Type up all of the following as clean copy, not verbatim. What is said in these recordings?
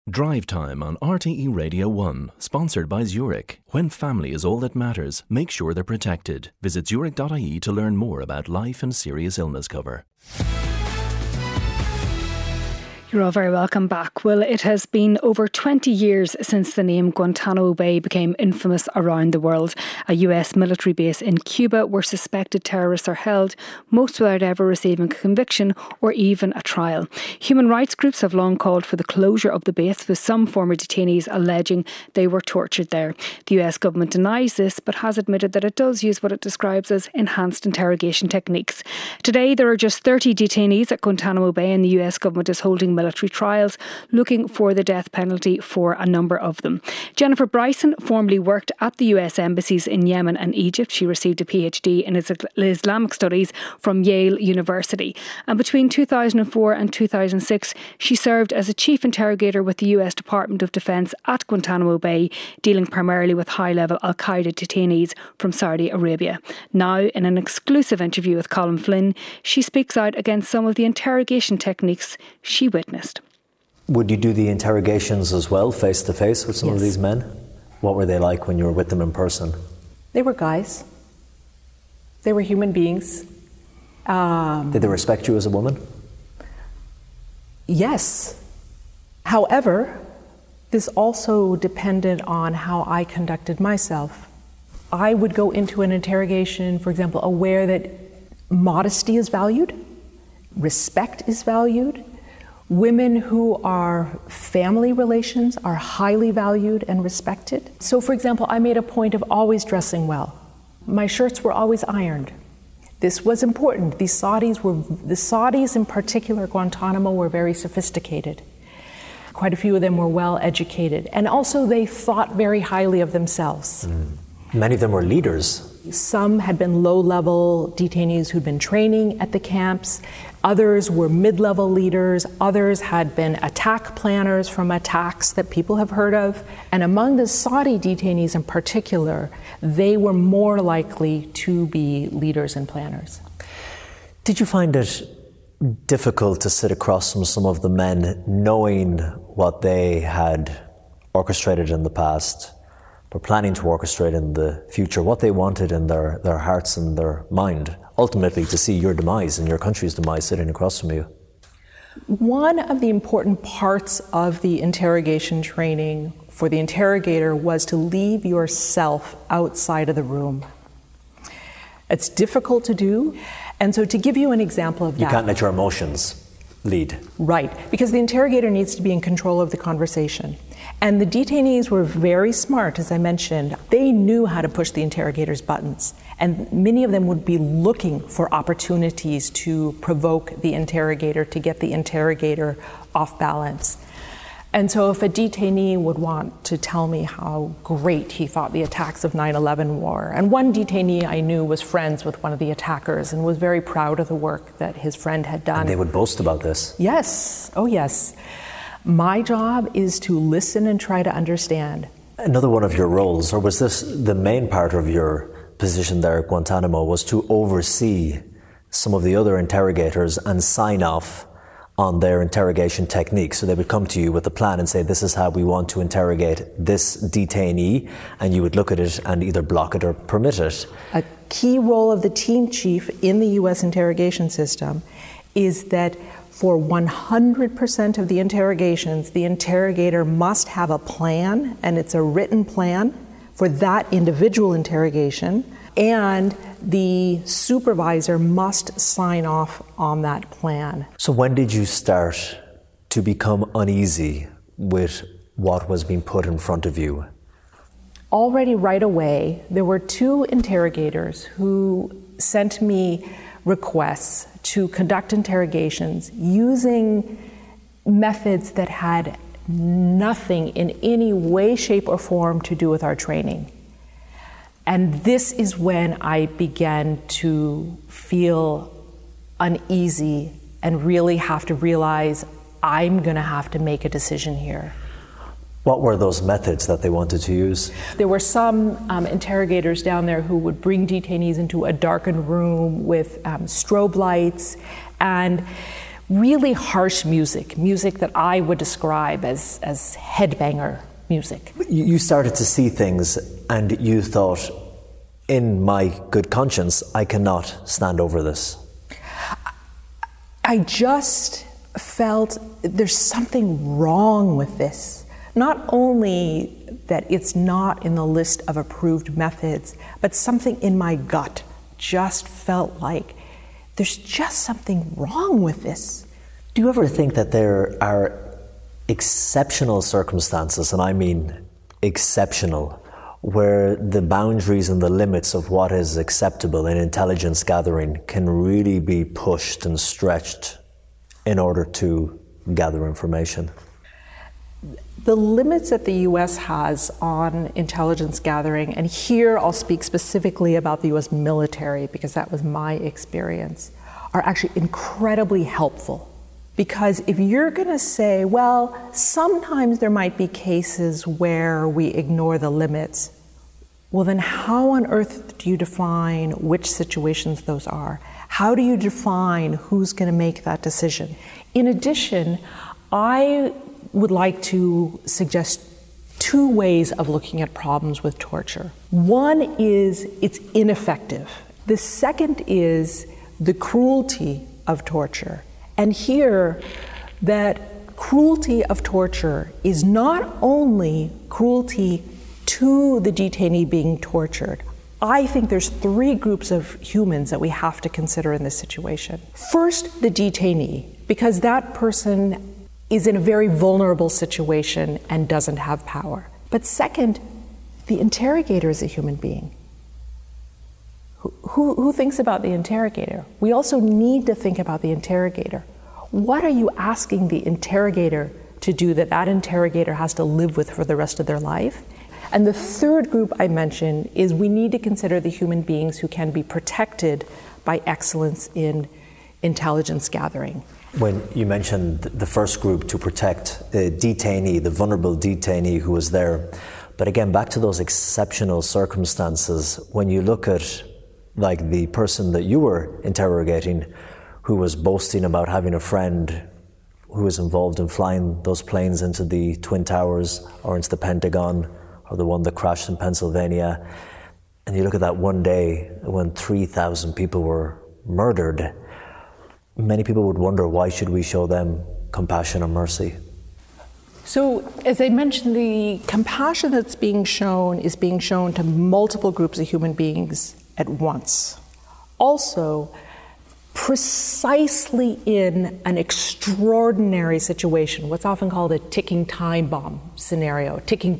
Drive Time on RTE Radio 1, sponsored by Zurich. When family is all that matters, make sure they're protected. Visit zurich.ie to learn more about life and serious illness cover. You're all very welcome back. Well, it has been over 20 years since the name Guantanamo Bay became infamous around the world. A US military base in Cuba where suspected terrorists are held, most without ever receiving a conviction or even a trial. Human rights groups have long called for the closure of the base, with some former detainees alleging they were tortured there. The US government denies this, but has admitted that it does use what it describes as enhanced interrogation techniques. Today, there are just 30 detainees at Guantanamo Bay, and the US government is holding military trials looking for the death penalty for a number of them. Jennifer Bryson formerly worked at the US embassies in Yemen and Egypt. She received a PhD in Islamic studies from Yale University. And between 2004 and 2006, she served as a chief interrogator with the US Department of Defense at Guantanamo Bay, dealing primarily with high-level Al-Qaeda detainees from Saudi Arabia. Now, in an exclusive interview with Colin Flynn, she speaks out against some of the interrogation techniques she witnessed. Would you do the interrogations as well, face to face with some of these men? What were they like when you were with them in person? They were guys. They were human beings. Did they respect you as a woman? Yes. However, this also depended on how I conducted myself. I would go into an interrogation, for example, aware that modesty is valued, respect is valued. Women who are family relations are highly valued and respected. So, for example, I made a point of always dressing well. My shirts were always ironed. This was important. The Saudis in particular, Guantanamo, were very sophisticated. Quite a few of them were well educated. And also they thought very highly of themselves. Many of them were leaders. Some had been low-level detainees who'd been training at the camps. Others were mid-level leaders. Others had been attack planners from attacks that people have heard of. And among the Saudi detainees in particular, they were more likely to be leaders and planners. Did you find it difficult to sit across from some of the men, knowing what they had orchestrated in the past, were planning to orchestrate in the future, what they wanted in their hearts and their mind, ultimately to see your demise and your country's demise sitting across from you? One of the important parts of the interrogation training for the interrogator was to leave yourself outside of the room. It's difficult to do, and so to give you an example of that. You can't let your emotions lead. Right, because the interrogator needs to be in control of the conversation. And the detainees were very smart, as I mentioned. They knew how to push the interrogator's buttons. And many of them would be looking for opportunities to provoke the interrogator, to get the interrogator off balance. And so if a detainee would want to tell me how great he thought the attacks of 9/11 were, and one detainee I knew was friends with one of the attackers and was very proud of the work that his friend had done. And they would boast about this. Yes, oh yes. My job is to listen and try to understand. Another one of your roles, or was this the main part of your position there at Guantanamo, was to oversee some of the other interrogators and sign off on their interrogation techniques? So they would come to you with a plan and say, this is how we want to interrogate this detainee, and you would look at it and either block it or permit it. A key role of the team chief in the U.S. interrogation system is that for 100% of the interrogations, the interrogator must have a plan, and it's a written plan for that individual interrogation, and the supervisor must sign off on that plan. So when did you start to become uneasy with what was being put in front of you? Already right away, there were two interrogators who sent me requests to conduct interrogations using methods that had nothing in any way, shape, or form to do with our training. And this is when I began to feel uneasy and really have to realize I'm going to have to make a decision here. What were those methods that they wanted to use? There were some interrogators down there who would bring detainees into a darkened room with strobe lights, and really harsh music that I would describe as headbanger music. You started to see things and you thought, in my good conscience, I cannot stand over this. I just felt there's something wrong with this. Not only that it's not in the list of approved methods, but something in my gut just felt like there's just something wrong with this. Do you ever think that there are exceptional circumstances, and I mean exceptional, where the boundaries and the limits of what is acceptable in intelligence gathering can really be pushed and stretched in order to gather information? The limits that the US has on intelligence gathering, and here I'll speak specifically about the US military because that was my experience, are actually incredibly helpful. Because if you're going to say, well, sometimes there might be cases where we ignore the limits, well then how on earth do you define which situations those are? How do you define who's going to make that decision? In addition, I would like to suggest two ways of looking at problems with torture. One is it's ineffective. The second is the cruelty of torture. And here, that cruelty of torture is not only cruelty to the detainee being tortured. I think there's three groups of humans that we have to consider in this situation. First, the detainee, because that person is in a very vulnerable situation and doesn't have power. But second, the interrogator is a human being. Who thinks about the interrogator? We also need to think about the interrogator. What are you asking the interrogator to do that interrogator has to live with for the rest of their life? And the third group I mentioned is we need to consider the human beings who can be protected by excellence in intelligence gathering. When you mentioned the first group to protect the detainee, the vulnerable detainee who was there, but again, back to those exceptional circumstances, when you look at like the person that you were interrogating who was boasting about having a friend who was involved in flying those planes into the Twin Towers or into the Pentagon or the one that crashed in Pennsylvania, and you look at that one day when 3,000 people were murdered, many people would wonder, why should we show them compassion or mercy? So, as I mentioned, the compassion that's being shown is being shown to multiple groups of human beings at once. Also, precisely in an extraordinary situation, what's often called a ticking bomb scenario.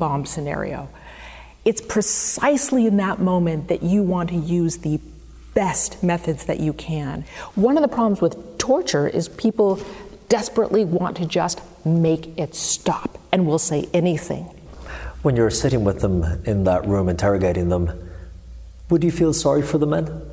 It's precisely in that moment that you want to use the best methods that you can. One of the problems with torture is people desperately want to just make it stop and will say anything. When you're sitting with them in that room, interrogating them, would you feel sorry for the men?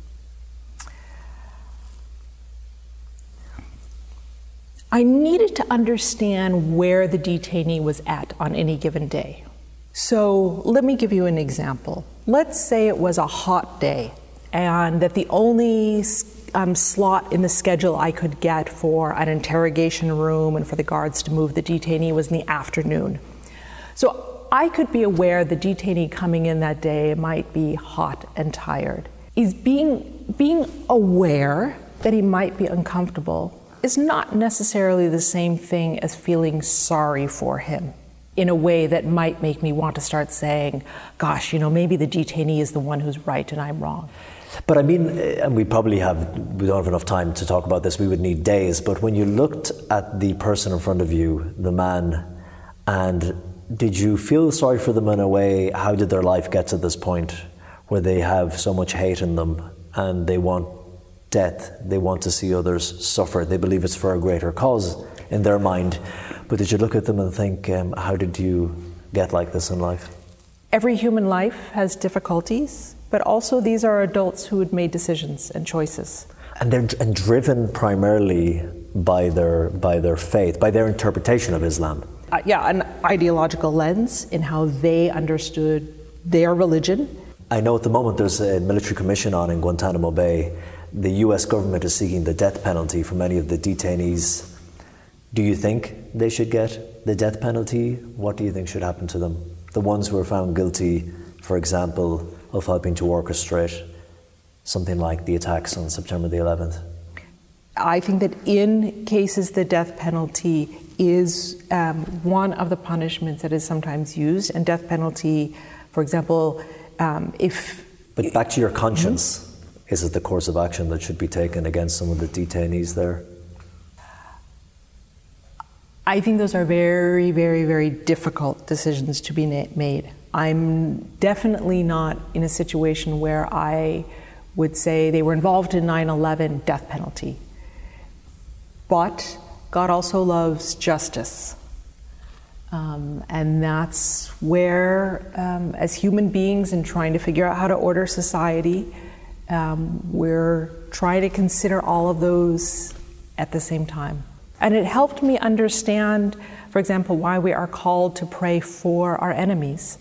I needed to understand where the detainee was at on any given day. So let me give you an example. Let's say it was a hot day and that the only slot in the schedule I could get for an interrogation room and for the guards to move the detainee was in the afternoon. So I could be aware the detainee coming in that day might be hot and tired. Is being aware that he might be uncomfortable is not necessarily the same thing as feeling sorry for him in a way that might make me want to start saying, gosh, maybe the detainee is the one who's right and I'm wrong. But I mean, and we don't have enough time to talk about this, we would need days, but when you looked at the person in front of you, the man, and did you feel sorry for them in a way? How did their life get to this point where they have so much hate in them and they want death, they want to see others suffer, they believe it's for a greater cause in their mind, but did you look at them and think, how did you get like this in life? Every human life has difficulties, but also these are adults who had made decisions and choices. And they're driven primarily by their faith, by their interpretation of Islam. An ideological lens in how they understood their religion. I know at the moment there's a military commission on in Guantanamo Bay the US government is seeking the death penalty for many of the detainees. Do you think they should get the death penalty? What do you think should happen to them? The ones who are found guilty, for example, of helping to orchestrate something like the attacks on September the 11th? I think that in cases the death penalty is one of the punishments that is sometimes used, and death penalty, for example, if... But back to your conscience, is it the course of action that should be taken against some of the detainees there? I think those are very, very, very difficult decisions to be made. I'm definitely not in a situation where I would say they were involved in 9/11, death penalty. But God also loves justice. And that's where, as human beings and trying to figure out how to order society, we're trying to consider all of those at the same time. And it helped me understand, for example, why we are called to pray for our enemies.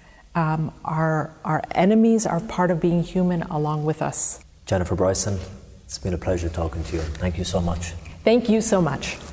Our enemies are part of being human along with us. Jennifer Bryson, it's been a pleasure talking to you. Thank you so much. Thank you so much.